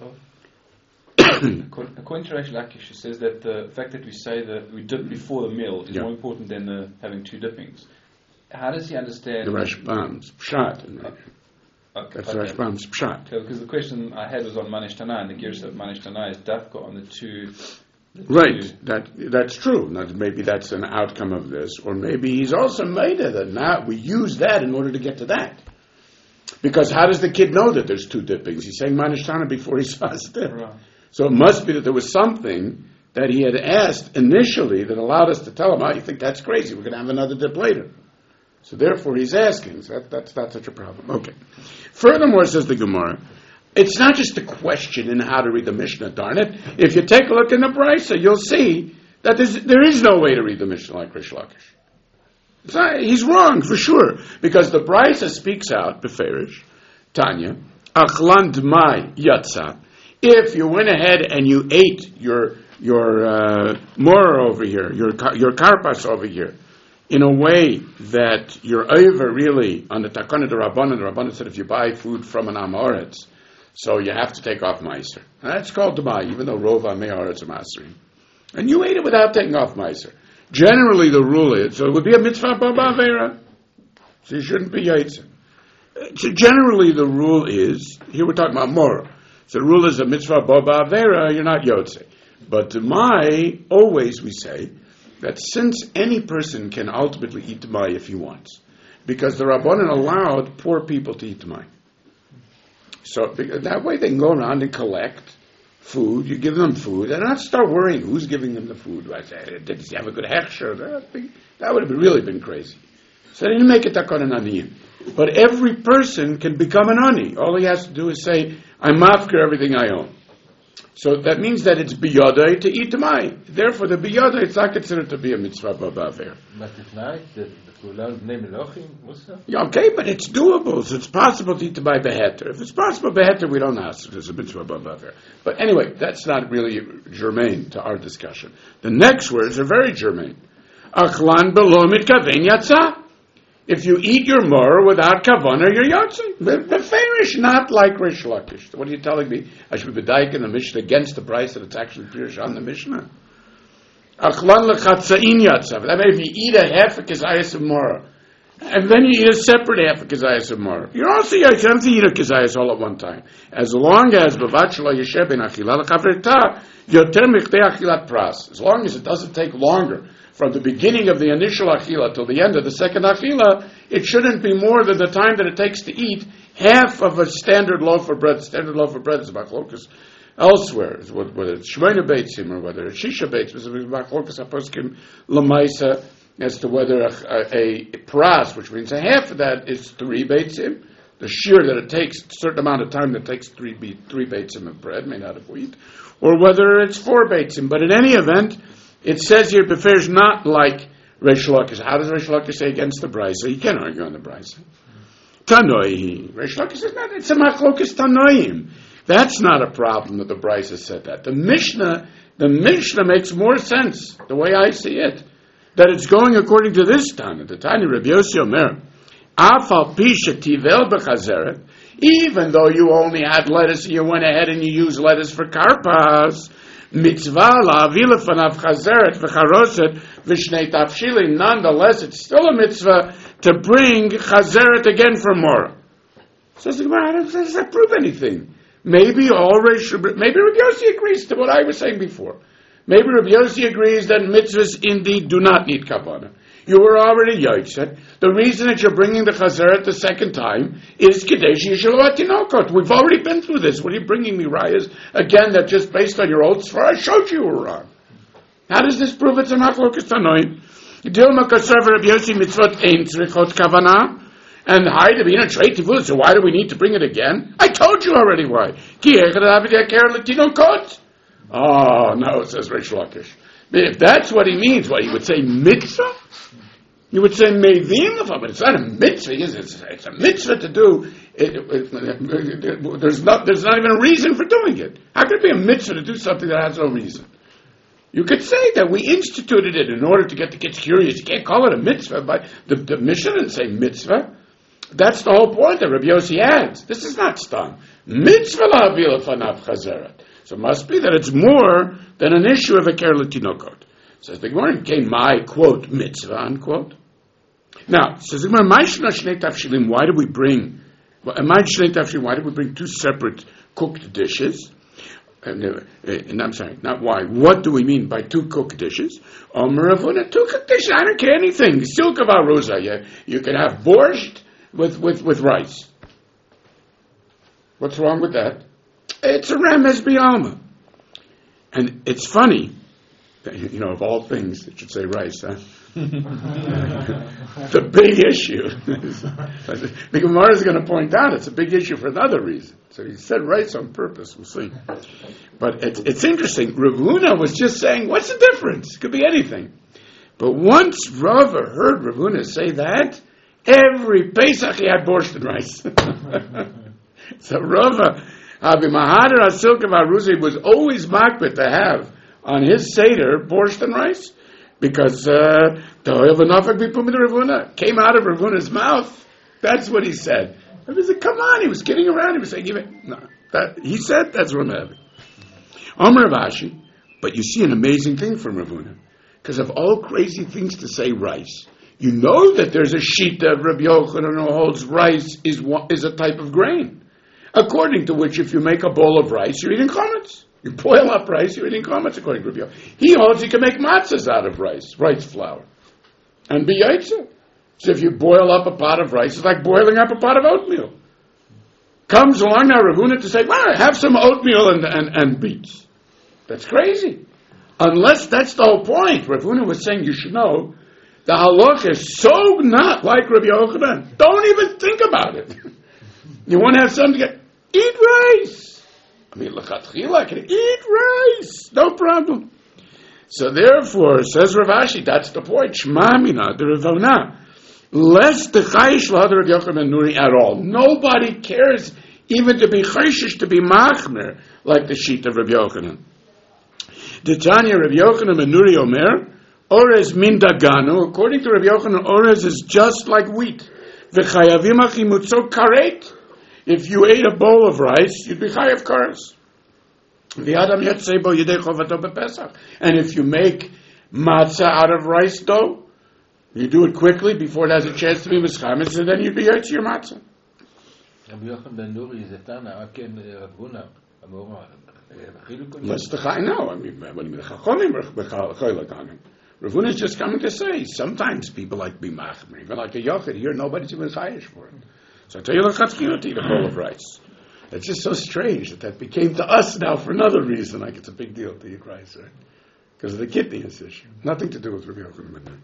According to Reish Lakish, it says that the fact that we say that we dip before the meal is more important than having two dippings. How does he understand? The Rashbam's pshat. That's Rashbam's pshat. Okay, because the question I had was on Manish Tanai, and the Girish of Manish Tanai is dafka on the two. Right, that's true. Now, maybe that's an outcome of this, or maybe he's also made it that now we use that in order to get to that. Because how does the kid know that there's two dippings? He's saying Manish Tanai before he saw his dip. Right. So it must be that there was something that he had asked initially that allowed us to tell him, you think that's crazy, we're going to have another dip later. So therefore he's asking. So that's not such a problem. Okay. Furthermore, says the Gemara, it's not just a question in how to read the Mishnah, darn it. If you take a look in the Brisa, you'll see that there is no way to read the Mishnah like Reish Lakish. He's wrong, for sure. Because the Brisa speaks out, Beferish, Tanya, Achlan Dmai Yatsa. If you went ahead and you ate your morah over here, your karpas over here, in a way that you're over really on the takana the Rabbanan said if you buy food from an amoretz, so you have to take off meiser. That's called demai, even though rova me'aretz are masrim. And you ate it without taking off meiser. Generally, the rule is so it would be a mitzvah ba'avera, so you shouldn't be yaitzer. So generally, the rule is here we're talking about morah. So the rule is a mitzvah ba'avera, you're not yotze. But demai, always we say that since any person can ultimately eat demai if he wants, because the Rabbanan allowed poor people to eat demai. So that way they can go around and collect food. You give them food, and not start worrying who's giving them the food. Did he have a good hechsher? That would have really been crazy. So they didn't make it takon an aniyim. But every person can become an ani. All he has to do is say, I mafkir everything I own. So that means that it's biyadai to eat mai. Therefore, the biyadai, it's not considered to be a mitzvah b'aver. But at night, the kulan bnei melochim, Musa? Yeah, okay, but it's doable. So it's possible to eat by beheter. If it's possible beheter, we don't ask if it's a mitzvah b'aver. But anyway, that's not really germane to our discussion. The next words are very germane. Achlan belo mitkaven yatsa. If you eat your mor without kavanah, you're yotzi. Beferish, not like Rish Lakish. What are you telling me? I should be bedaik in the Mishnah against the price that it's actually pirish on the Mishnah. Achlan lechatzain yatza. That means if you eat a half a kazayas of mor, and then you eat a separate half a kazayas of mor, you're also yotzi. You have to eat a kazayas all at one time. As long as b'vat shelo yesheb in achila lechavrita, yoter michtei achilat pras. As long as it doesn't take longer from the beginning of the initial achila till the end of the second achila, it shouldn't be more than the time that it takes to eat half of a standard loaf of bread. Standard loaf of bread is machlokas elsewhere, whether it's shmeina beitzim or whether it's shisha beitzim. It's machlokas haposkim lamaisa as to whether a pras, which means a half of that, is 3 beitzim. The shear that it takes, a certain amount of time that it takes 3 beitzim of bread, made out of wheat, or whether it's 4 beitzim. But in any event, it says here, prefers not like Reish Lakish. How does Reish Lakish say against the Brisa? You can't argue on the Brisa. Tanoi. Reish Lakish says, no, it's a machlokas tanoim. That's not a problem that the Brisa said that. The Mishnah makes more sense, the way I see it, that it's going according to this Tana. The Tanya Rabbi Yossi Omer, Afal pisha tivel b'chazeret, even though you only had lettuce, you went ahead and you used lettuce for karpas, mitzvah la'avi lefanav chazeret v'charoset v'shnei tafshilin. Nonetheless, it's still a mitzvah to bring chazeret again for more. Says the Gemara, how does that prove anything? Maybe Rabbi Yossi agrees to what I was saying before. Maybe Rabbi Yossi agrees that mitzvahs indeed do not need kavanah. You were already yotzet. The reason that you're bringing the chazeret the second time is kadesh yishalo atinokot. We've already been through this. What are you bringing me rayas again? That just based on your old svar, I showed you were wrong. How does this prove it's a machlokas tanoim? Dilma kasav Rabbi Yossi mitzvot ein tzrichot kavanah. And hide to be in a trait to food. So why do we need to bring it again? I told you already why. Oh no, says Reish Lakish. If that's what he means, what he would say mitzvah. You would say mevim, but it's not a mitzvah. It's a mitzvah to do. There's not even a reason for doing it. How could it be a mitzvah to do something that has no reason? You could say that we instituted it in order to get the kids curious. You can't call it a mitzvah, but the Mishnah didn't say mitzvah. That's the whole point that Rabbi Yossi adds. This is not stam. Mitzvah la'avil fanav chazeret. So it must be that it's more than an issue of a ker l'tinokot. Says the Gemara, came my quote mitzvah unquote. Now says the Gemara, why did we bring 2 separate cooked dishes? And I'm sorry, not why. What do we mean by 2 cooked dishes? Omer Ravuna, 2 cooked dishes. I don't care anything. Silk of aruza. You can have borscht with rice. What's wrong with that? It's a remez b'alma. And it's funny, of all things, it should say rice, huh? It's a big issue. The Gemara is going to point out it's a big issue for another reason. So he said rice on purpose, we'll see. But it's interesting. Rav Huna was just saying, what's the difference? It could be anything. But once Rava heard Rav Huna say that, every Pesach he had borscht and rice. So Rava, Abi Mahadar HaSilk of Aruzi was always makbet to have on his Seder borscht and rice. Because came out of Rav Huna's mouth. That's what he said. He said, come on, he was kidding around. He was saying, he said, that's what I'm having. Amar Rav Ashi, but you see an amazing thing from Rav Huna. Because of all crazy things to say rice, you know that there's a shita of Rabbi Yochanan who holds rice is a type of grain. According to which, if you make a bowl of rice, you're eating chametz. You boil up rice, you're eating chametz, according to Rabbi Yochanan. He holds you can make matzahs out of rice flour. And be yaitza. So if you boil up a pot of rice, it's like boiling up a pot of oatmeal. Comes along now Rav Huna to say, well, have some oatmeal and beets. That's crazy. Unless that's the whole point. Rav Huna was saying you should know The halacha is so not like Rabbi Yochanan. Don't even think about it. You want to have something to eat rice. I mean, l'chatchila, I can eat rice. No problem. So therefore, says Rav Ashi, that's the point. Shema mina, the Ravona. Less the chayish l'hadar Rabbi Yochanan Nuri at all. Nobody cares even to be chayshish, to be machmer, like the sheet of Rabbi Yochanan. The Tanya Rabbi Yochanan ben Nuri Omer, Orez min daganu. According to Rabbi Yochanan, Orez is just like wheat. V'chayavim achimutzo karet. If you ate a bowl of rice, you'd be chayav kares. V'adam yotzei bo yedei chovato b'Pesach. And if you make matzah out of rice dough, you do it quickly before it has a chance to be mischametz, and then you'd be yotzi your matzah. Rabbi Yochanan ben Nuri is a Tana, Rav Huna, Let's the I know. I mean, when the Chachamim Rav Huna is just coming to say sometimes people like to be machmer, even like a yochid. Here, nobody's even chayish for it. So I tell you, l'chatchila to eat a bowl of rice. It's just so strange that became to us now for another reason. Like it's a big deal to eat rice, right? Because of the kidneys issue. Nothing to do with Rabbi Yochanan.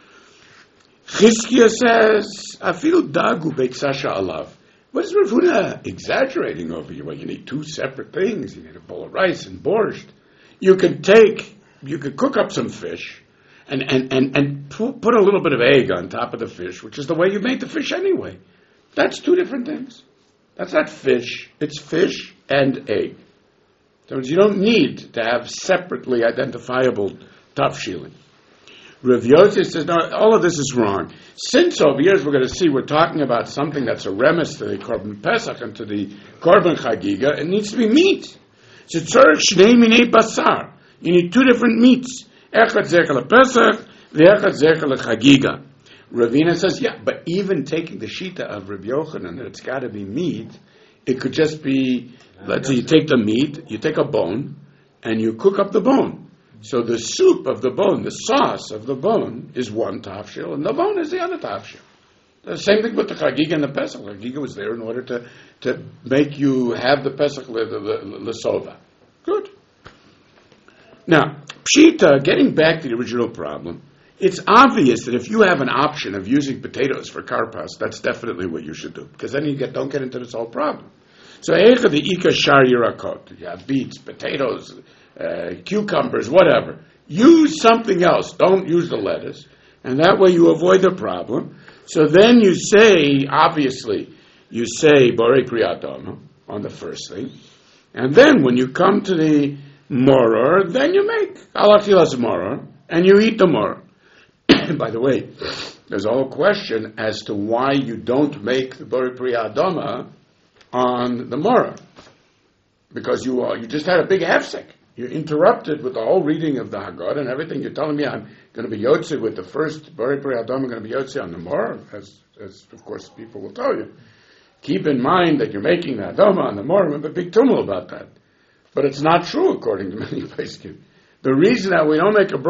Chizkiah says, "Afilu dagu beiksasha alav." What is Rav Huna exaggerating over here? Well, you need two separate things. You need a bowl of rice and borscht. You could cook up some fish and put a little bit of egg on top of the fish, which is the way you make the fish anyway. That's two different things. That's not fish. It's fish and egg. So you don't need to have separately identifiable tafshilin. Rav Yosef says, no, all of this is wrong. Since over here, we're going to see, we're talking about something that's a remes to the Korban Pesach and to the Korban Chagiga, it needs to be meat. So tzorich shnei minei basar. You need two different meats. Echad zecher lePesach, ve'echad zecher leChagiga. Ravina says, yeah, but even taking the shita of Rabbi Yochanan, that it's got to be meat, it could just be, let's say you take the meat, you take a bone, and you cook up the bone. So the soup of the bone, the sauce of the bone, is one tafshil, and the bone is the other tafshil. The same thing with the Chagiga and the Pesach. The Chagiga was there in order to make you have the Pesach l'sova. Good. Now, pshita, getting back to the original problem, it's obvious that if you have an option of using potatoes for karpas, that's definitely what you should do, because then you don't get into this whole problem. So, eicha the ika shar yirakot. You have beets, potatoes, cucumbers, whatever. Use something else. Don't use the lettuce. And that way you avoid the problem. So then you say, obviously, you say Borei Priyatoma on the first thing. And then when you come to the moror, then you make alachilas moror, and you eat the moror. By the way, there's a whole question as to why you don't make the Borei Priyatoma on the moror. Because you just had a big hefsek. You're interrupted with the whole reading of the Haggadah and everything. You're telling me I'm going to be Yotze with the first Borei Priyatoma, I'm going to be Yotze on the Moror, as of course people will tell you. Keep in mind that you're making the Hadoma on the Moror, and a big tumult about that. But it's not true according to many Pesachim. The reason that we don't make a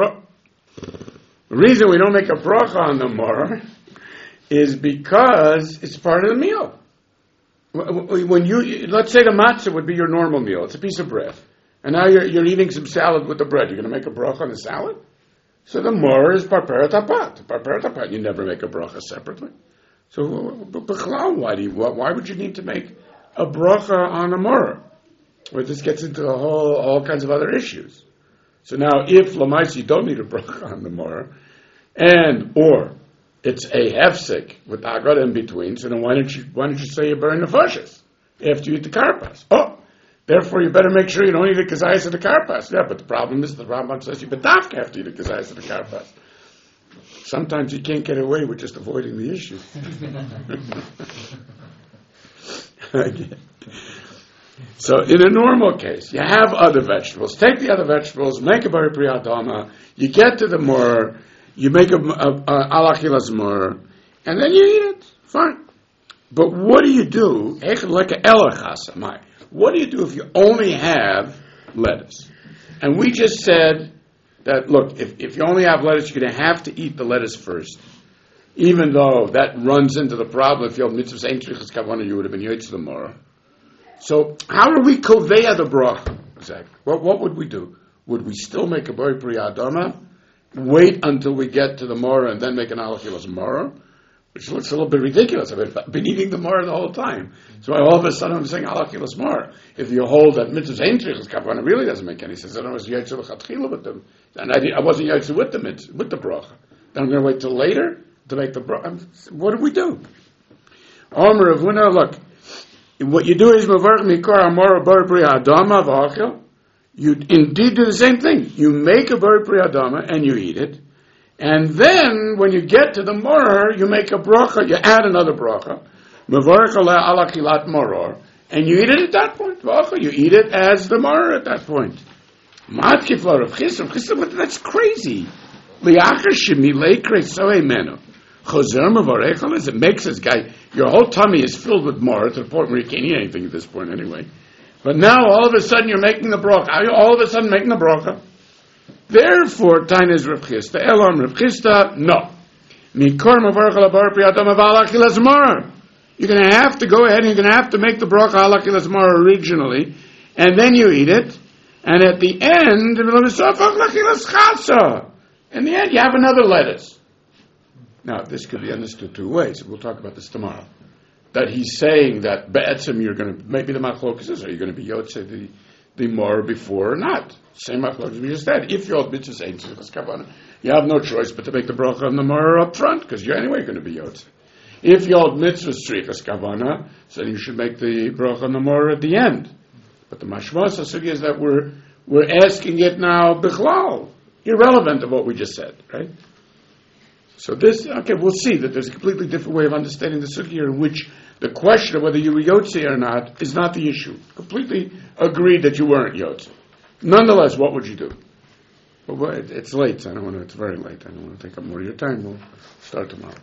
bracha on the Moror is because it's part of the meal. When let's say the matzah would be your normal meal. It's a piece of bread. And now you're eating some salad with the bread. You're going to make a bracha on the salad? So the moror is parperet hapat. Parperet hapat, you never make a bracha separately. So why would you need to make a bracha on a moror? Where this gets into all kinds of other issues. So now if lamaisi you don't need a bracha on the moror, or it's a hefsek with agad in between, so then why don't you say you burn the nefashos after you eat the karpas? Therefore, you better make sure you don't eat the kazayas of the karpas. Yeah, but the problem is the Rambam says you bedafka have to eat the kazayas of the karpas. Sometimes you can't get away with just avoiding the issue. So, in a normal case, you have other vegetables. Take the other vegetables, make a Borei Priyatoma, you get to the moror, you make a alachilas moror, and then you eat it. Fine. But what do you do? What do you do if you only have lettuce? And we just said that, look, if you only have lettuce, you're going to have to eat the lettuce first. Even though that runs into the problem, if you have mitzvahs ein tzrichas kavana, you would have been yotze the moror. So how do we koveya the bracha? Exactly. What would we do? Would we still make a Borei Priyatoma wait until we get to the Mora and then make an Alachilas Mora, which looks a little bit ridiculous. I've been eating the Mora the whole time. So all of a sudden I'm saying Alachilas Mora. If you hold that mitzvahs ain't trichas kavana, it really doesn't make any sense. I was yaitzu l'chatchila with them, and I wasn't yaitzu with the mitzvah, with the bracha. Then I'm going to wait till later to make the bracha. What do we do? Omer of Huna, look, what you do is mavarch mikor amor bar pri adama v'achil. You indeed do the same thing. You make a bar pri adama and you eat it. And then, when you get to the moror, you make a bracha, you add another bracha, mevorach ala kilat moror, and you eat it at that point. You eat it as the moror at that point. Matkiflar of Chisra, that's crazy. Liachar shemilei kreisoe menu. Choser mevorach, as it makes this guy, your whole tummy is filled with moror to the point where you can't eat anything at this point anyway. But now, all of a sudden, you're making the bracha. Are you all of a sudden making the bracha? Therefore, Taina is Rav Chisda. Elon Rav Chisda, no. Mikor mavarach alabar priyadam avalachilas mara. You're going to have to go ahead and you're going to have to make the bracha alachilas mara originally, and then you eat it, and at the end, in the end, you have another lettuce. Now, this could be understood two ways. We'll talk about this tomorrow. That he's saying that be'etzim you're going to, maybe the machlokas is, are you going to be yotze the more before or not? Same machlokas we just said. If your mitzvahs ain't tzrichas kavana, you have no choice but to make the bracha on the more up front, because you're anyway going to be yotze. If your mitzvahs tzrichas kavana, so you should make the bracha on the more at the end. But the mashmas sugi is that we're asking it now bichlal, irrelevant of what we just said, right? So this, okay, we'll see that there's a completely different way of understanding the sugi in which the question of whether you were yotze or not is not the issue. Completely agreed that you weren't yotze. Nonetheless, what would you do? Well, it's late. It's very late. I don't want to take up more of your time. We'll start tomorrow.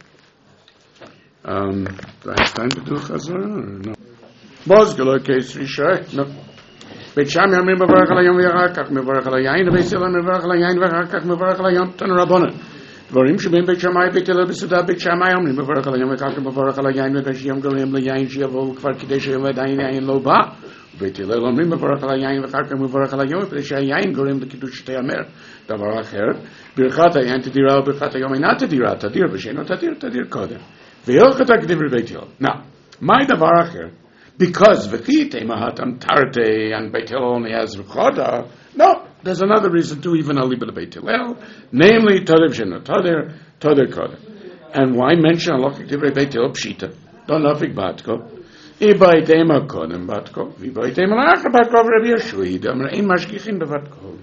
Do I have time to do chazara or no? Bozgelo case rishak. No. Beit Shammai amrim mevarach al hayom v'achar kach mevarach al hayayin. Beit Hillel mevarach al hayayin v'achar kach mevarach al hayom. Tan rabbanan. דברים שבין בית שמאי בית הלל בסעודה בית שמאי אומרים מברך על היום וכך מברך על היין ובית שיום גורם ליין שיבואו כבר כדי שיום עדיין היין לא בא בית הלל אומרים מברך על היין וכך מברך על היום כדי שהיין גורם לקידוש שתיאמר דבר אחר ברכת היין תדירה וברכת היום אינה תדירה תדיר ושאינו תדיר קודם והלכת הקדיבר בית הלל now my דבר אחר because v'chite mahatam tarte and Beit Hillel only has v'choda no there's another reason too, even aliba the Beit Hillel, namely Todev Shena Toder Koder. And why mention Halachik Divrei Beit Hillel Pshita? Don't nafik batko. Ibai tema kodem batko. Ibai tema la'achar batko v'Rabbi Yeshua. Damar ein mashgichin bevatko.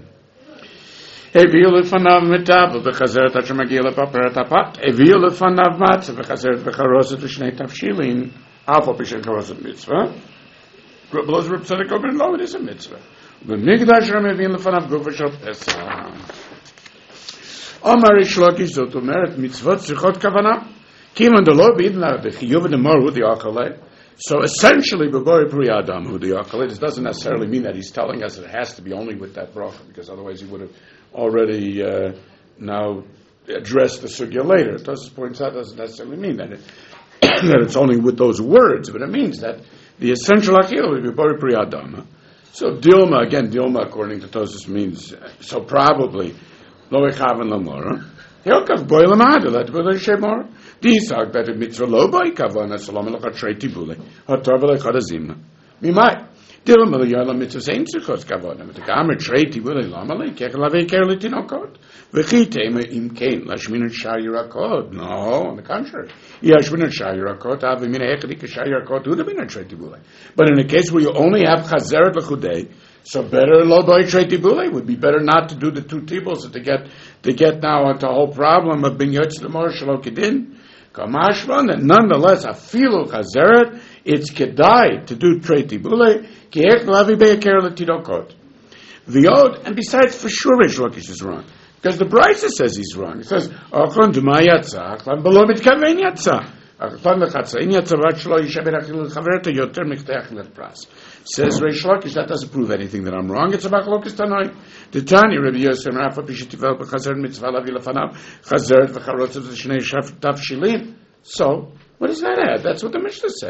Eviu lefanav metav v'chazeret at shemagia lepaperet apat. Eviu lefanav matzah v'chazeret v'charoset v'shnei tafshilin. Alpha pishen charoset mitzvah. Grublos Reb Tzedek Oben Lo, it is a mitzvah. במקדש רמבין לפניו גופה של פסח. אומר ריש לקיש, זאת אומרת, מצוות צריכות כוונה. כיוון דלא בידנה בחיוב דמור הוא דיאכלה. So essentially, b'bori pri adam hu diakhale. This doesn't necessarily mean that he's telling us it has to be only with that bracha, because otherwise he would have already now addressed the sugya later. Tosfos points out doesn't necessarily mean that that it's only with those words, but it means that the essential akhila would be b'bori pri adam. So Dilma, according to Tosfos, means, so probably, lo echaven lamora, hilkav boi lamada, let go to shemor, disag better mitzvah lo boi kavana, salom elachar trei tibule, hatar v'lechad azimna. Mimai, Dilma l'yala mitzvah sein tzirchos kavana, v'tekamer trei tibule lamale, kech lavei kerli tinokot, v'chitema im kein, lashminat shar yirakot. No, on the contrary. Yashminat shar yirakot, avimina echadi k'shar yirakot, udaminat trei tibule. But in a case where you only have chazeret l'chudei, so better lo boi trei tibule, would be better not to do the two tibules to get now onto the whole problem of being yotz l'mor shelo kedin. Kamashvan, and nonetheless, afilu chazeret, it's kedai to do trei tibule, ki ech lavi be'aker l'tidokot. V'yod, and besides, for sure Reish Lakish is wrong. Because the Brisa says he's wrong. It says, Achlan d'ma yatzah, achlan b'lo mitkaven yatzah. Achlan l'chatza, in yatzah vat shlo yishaber achil l'chaverta yoter mikteach l'pras. Says Reish Lakish, that doesn't prove anything that I'm wrong. It's about Lokas Tanoi. The Tani, Rabbi Yosef, Rafa, Pishitivel, B'chazer, Mitzvah, Lavi, Lefanav, Chazer, V'charotzev, V'shnei, Tafshilin. So, what does that add? That's what the Mishnah said.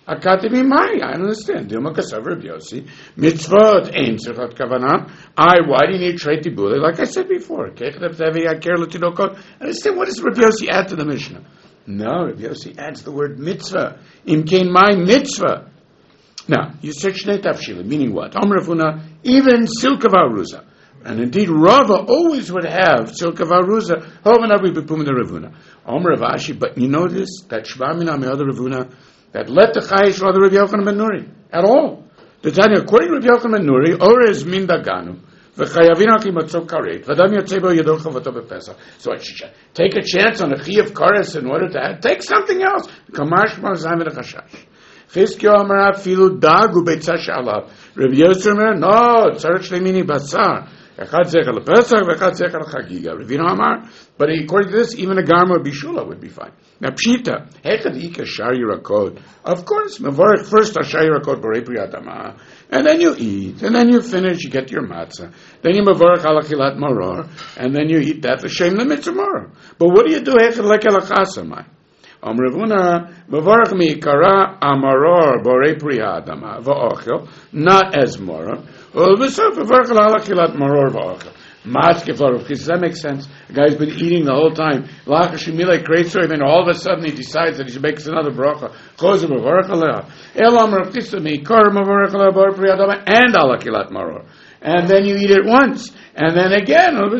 Akatimi Mai, I understand. Dilma Kasav Rabbi Yossi. Mitzvot Ein Tzirchat Kavanah. Why do you need Trei Tibule? Like I said before. Kechlev Tevi Aker L'Tinokot. Understand, what does Rabbi Yossi add to the Mishnah? No, Rabbi Yossi adds the word mitzvah. Imkein Mai Mitzvah. Now, you said Shnei Tafshila, meaning what? Om Ravuna, even Silk of Aruza. And indeed, Rava always would have Silk of Aruza. Hovanavi Bipum the Ravuna. Om Ravashi, but you notice that Shvamina Me'oda Ravuna, that let the Chayish Rada Rabbi Yochanan ben Nuri at all. The Tanya, according to Rabbi Yochanan ben Nuri, Orez min daganu, v'chayavin aki matzov karet, v'adam yotzebo yadol chavato b'pesach. So take a chance on a chi of kares in order to add. Take something else. Kamash marzayim v'chashash. Chizkiyo amar afilu dagu beitzah shalav. Rabbi Yossi, no, tzarech shleimini basar. Echad zechel l'pesach, v'echad zechel l'chagiga. Ravina amar, but according to this, even a garma bishula would be fine. Now, Pshita, Hechad Ika Shar Yirakot. Of course, Mavorech first Shar Yirakot Borei Pri Adama, and then you eat, and then you finish, you get your matzah. Then you Mavorech Alachilat Maror, and then you eat that L'Shem L'Mitzvah Maror. But what do you do, Hechad Leke L'Chasamai? Om Ravuna, Mavorech Mi'ikara Amaror Borei Pri Adama, V'ochel, not as Maror. Well, V'sof Mavorech Alachilat Maror V'ochel. Does that make sense? The guy's been eating the whole time. And then all of a sudden he decides that he makes another bracha. And then you eat it once. And then again, below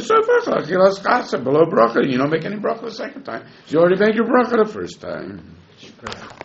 bracha. You don't make any bracha the second time. You already made your bracha the first time.